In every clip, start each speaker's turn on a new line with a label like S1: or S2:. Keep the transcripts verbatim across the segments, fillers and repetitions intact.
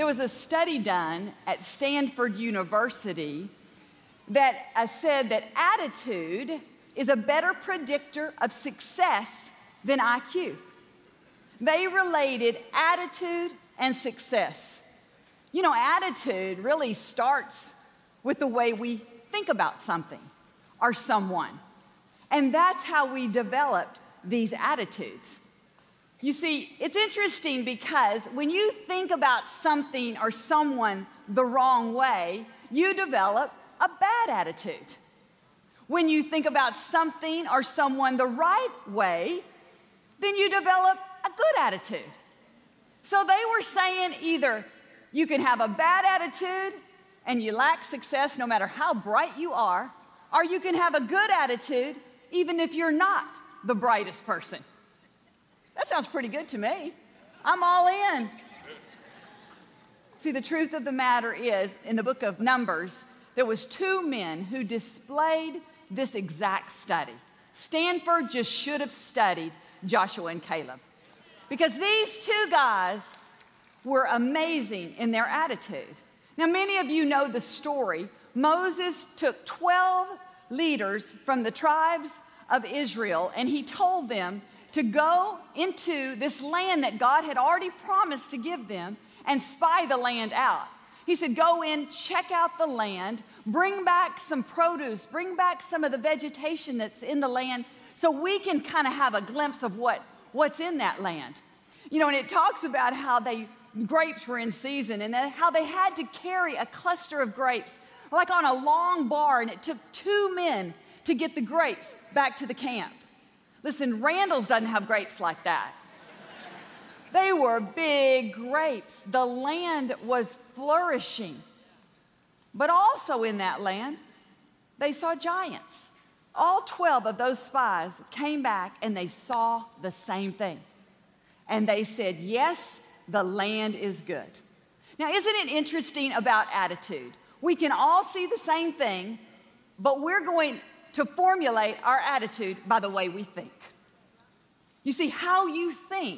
S1: There was a study done at Stanford University that uh, said that attitude is a better predictor of success than I Q. They related attitude and success. You know, attitude really starts with the way we think about something or someone. And that's how we developed these attitudes. You see, it's interesting because when you think about something or someone the wrong way, you develop a bad attitude. When you think about something or someone the right way, then you develop a good attitude. So they were saying either you can have a bad attitude and you lack success no matter how bright you are, or you can have a good attitude even if you're not the brightest person. That sounds pretty good to me. I'm all in. See, the truth of the matter is, in the book of Numbers, there was two men who displayed this exact study. Stanford just should have studied Joshua and Caleb, because these two guys were amazing in their attitude. Now, many of you know the story. Moses took twelve leaders from the tribes of Israel, and he told them to go into this land that God had already promised to give them and spy the land out. He said, go in, check out the land, bring back some produce, bring back some of the vegetation that's in the land so we can kind of have a glimpse of what, what's in that land. You know, and it talks about how they grapes were in season and how they had to carry a cluster of grapes like on a long bar, and it took two men to get the grapes back to the camp. Listen, Randall's doesn't have grapes like that. They were big grapes. The land was flourishing. But also in that land, they saw giants. All twelve of those spies came back and they saw the same thing. And they said, yes, the land is good. Now, isn't it interesting about attitude? We can all see the same thing, but we're going to formulate our attitude by the way we think. You see, how you think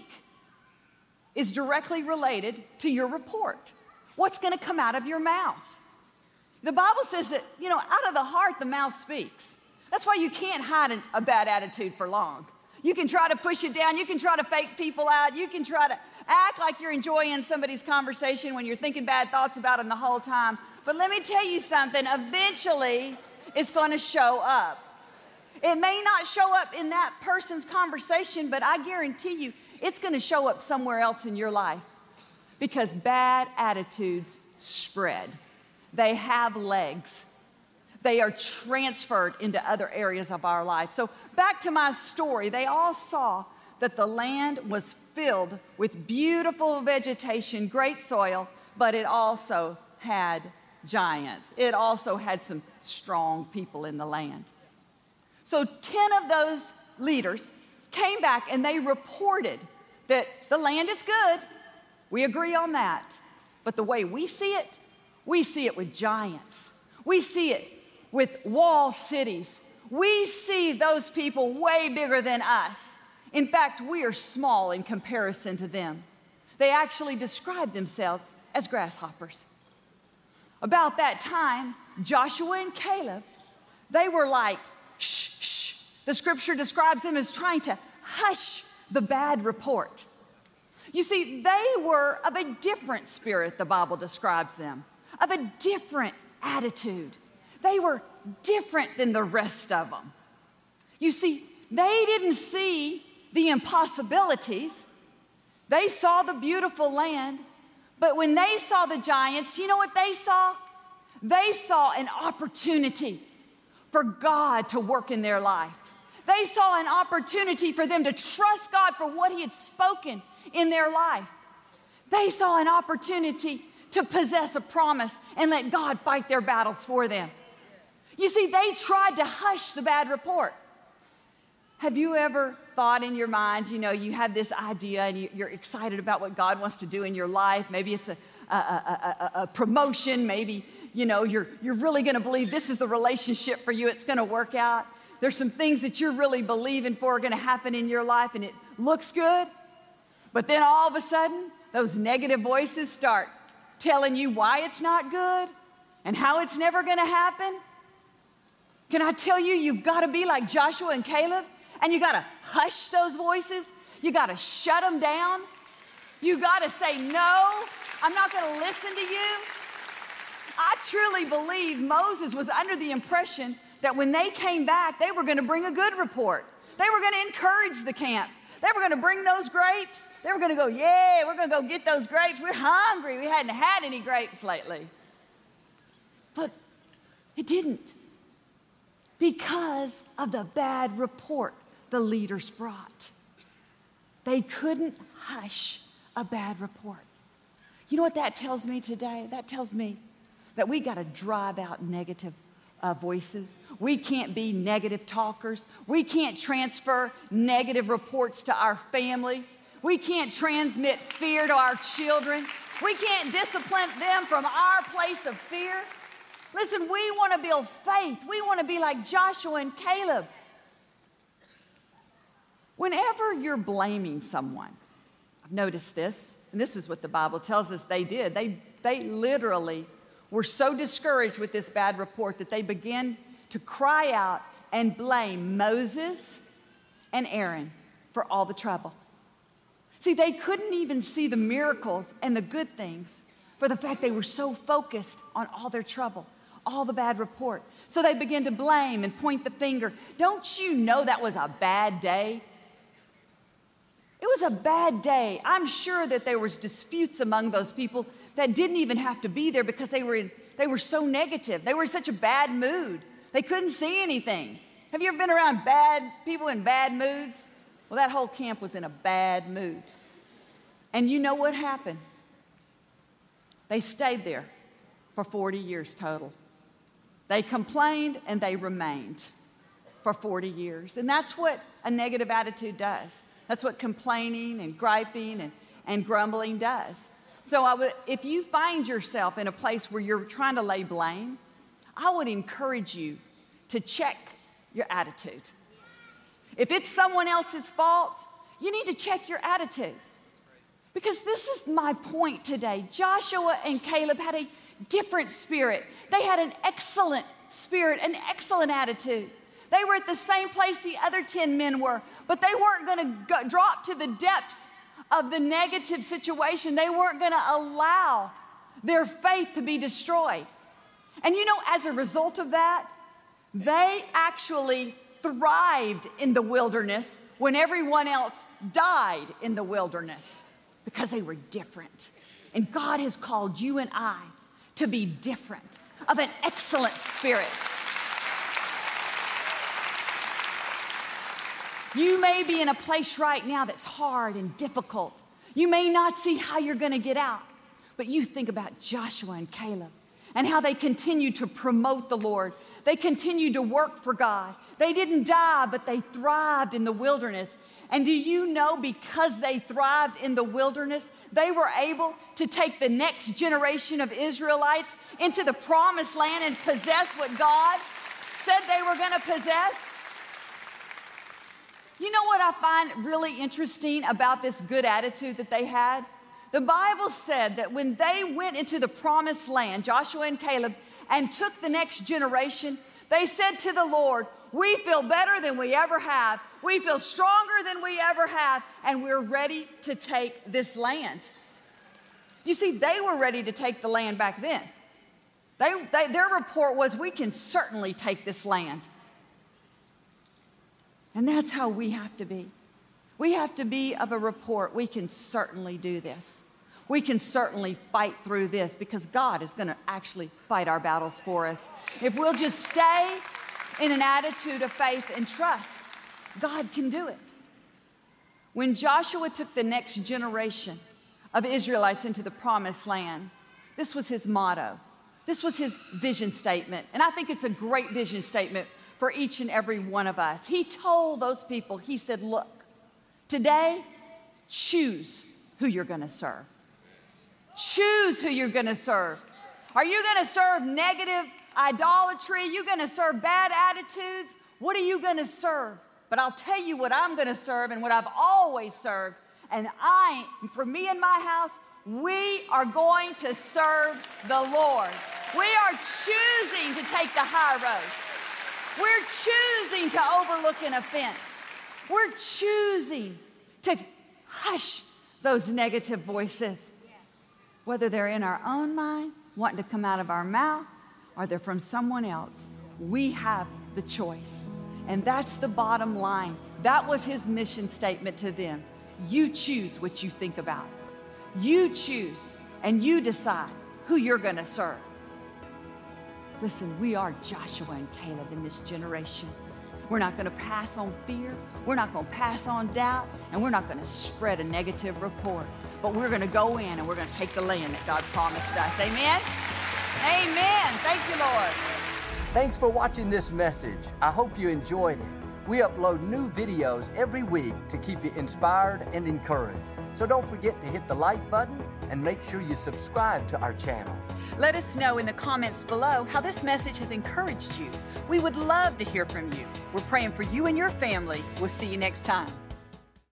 S1: is directly related to your report. What's going to come out of your mouth? The Bible says that, you know, out of the heart, the mouth speaks. That's why you can't hide an, a bad attitude for long. You can try to push it down. You can try to fake people out. You can try to act like you're enjoying somebody's conversation when you're thinking bad thoughts about them the whole time. But let me tell you something. Eventually, it's going to show up. It may not show up in that person's conversation, but I guarantee you it's going to show up somewhere else in your life, because bad attitudes spread. They have legs. They are transferred into other areas of our life. So back to my story, they all saw that the land was filled with beautiful vegetation, great soil, but it also had giants. It also had some strong people in the land. So ten of those leaders came back and they reported that the land is good. We agree on that. But the way we see it, we see it with giants. We see it with wall cities. We see those people way bigger than us. In fact, we are small in comparison to them. They actually describe themselves as grasshoppers. About that time, Joshua and Caleb, they were like, shh, shh. The scripture describes them as trying to hush the bad report. You see, they were of a different spirit, the Bible describes them, of a different attitude. They were different than the rest of them. You see, they didn't see the impossibilities. They saw the beautiful land, but when they saw the giants, you know what they saw? They saw an opportunity for God to work in their life. They saw an opportunity for them to trust God for what He had spoken in their life. They saw an opportunity to possess a promise and let God fight their battles for them. You see, they tried to hush the bad report. Have you ever thought in your mind, you know, you have this idea and you, you're excited about what God wants to do in your life. Maybe it's a, a, a, a, a promotion. Maybe, you know, you're, you're really going to believe this is the relationship for you. It's going to work out. There's some things that you're really believing for are going to happen in your life, and it looks good. But then all of a sudden, those negative voices start telling you why it's not good and how it's never going to happen, can I tell you, you've got to be like Joshua and Caleb, and you got to hush those voices. You got to shut them down. You got to say, no, I'm not going to listen to you. I truly believe Moses was under the impression that when they came back, they were going to bring a good report. They were going to encourage the camp. They were going to bring those grapes. They were going to go, yeah, we're going to go get those grapes. We're hungry. We hadn't had any grapes lately. But it didn't, because of the bad report the leaders brought. They couldn't hush a bad report. You know what that tells me today? That tells me that we got to drive out negative uh, voices. We can't be negative talkers. We can't transfer negative reports to our family. We can't transmit fear to our children. We can't discipline them from our place of fear. Listen, we want to build faith. We want to be like Joshua and Caleb. Whenever you're blaming someone, I've noticed this, and this is what the Bible tells us they did. They, they literally were so discouraged with this bad report that they began to cry out and blame Moses and Aaron for all the trouble. See, they couldn't even see the miracles and the good things for the fact they were so focused on all their trouble, all the bad report. So they began to blame and point the finger. Don't you know that was a bad day? It was a bad day. I'm sure that there was disputes among those people that didn't even have to be there because they were, in, they were so negative. They were in such a bad mood. They couldn't see anything. Have you ever been around bad people in bad moods? Well, that whole camp was in a bad mood. And you know what happened? They stayed there for forty years total. They complained and they remained for forty years. And that's what a negative attitude does. That's what complaining and griping and, and grumbling does. So I would, if you find yourself in a place where you're trying to lay blame, I would encourage you to check your attitude. If it's someone else's fault, you need to check your attitude. Because this is my point today. Joshua and Caleb had a different spirit. They had an excellent spirit, an excellent attitude. They were at the same place the other ten men were, but they weren't going to drop to the depths of the negative situation. They weren't going to allow their faith to be destroyed. And you know, as a result of that, they actually thrived in the wilderness when everyone else died in the wilderness because they were different. And God has called you and I to be different, of an excellent spirit. You may be in a place right now that's hard and difficult. You may not see how you're going to get out, but you think about Joshua and Caleb and how they continued to promote the Lord. They continued to work for God. They didn't die, but they thrived in the wilderness. And do you know, because they thrived in the wilderness, they were able to take the next generation of Israelites into the promised land and possess what God said they were going to possess? You know what I find really interesting about this good attitude that they had? The Bible said that when they went into the promised land, Joshua and Caleb, and took the next generation, they said to the Lord, we feel better than we ever have. We feel stronger than we ever have, and we're ready to take this land. You see, they were ready to take the land back then. They, they, their report was, we can certainly take this land. And that's how we have to be. We have to be of a report, we can certainly do this. We can certainly fight through this because God is going to actually fight our battles for us. If we'll just stay in an attitude of faith and trust, God can do it. When Joshua took the next generation of Israelites into the promised land, this was his motto. This was his vision statement. And I think it's a great vision statement for each and every one of us. He told those people, he said, look, today, choose who you're going to serve. Choose who you're going to serve. Are you going to serve negative idolatry? Are you going to serve bad attitudes? What are you going to serve? But I'll tell you what I'm going to serve and what I've always served. And I, for me and my house, We are going to serve the Lord. We are choosing to take the high road. We're choosing to overlook an offense. We're choosing to hush those negative voices, whether they're in our own mind, wanting to come out of our mouth, or they're from someone else. We have the choice. And that's the bottom line. That was his mission statement to them. You choose what you think about. You choose and you decide who you're going to serve. Listen, we are Joshua and Caleb in this generation. We're not going to pass on fear. We're not going to pass on doubt. And we're not going to spread a negative report. But we're going to go in and we're going to take the land that God promised us. Amen? Amen. Thank you, Lord.
S2: Thanks for watching this message. I hope you enjoyed it. We upload new videos every week to keep you inspired and encouraged. So don't forget to hit the like button and make sure you subscribe to our channel.
S3: Let us know in the comments below how this message has encouraged you. We would love to hear from you. We're praying for you and your family. We'll see you next time.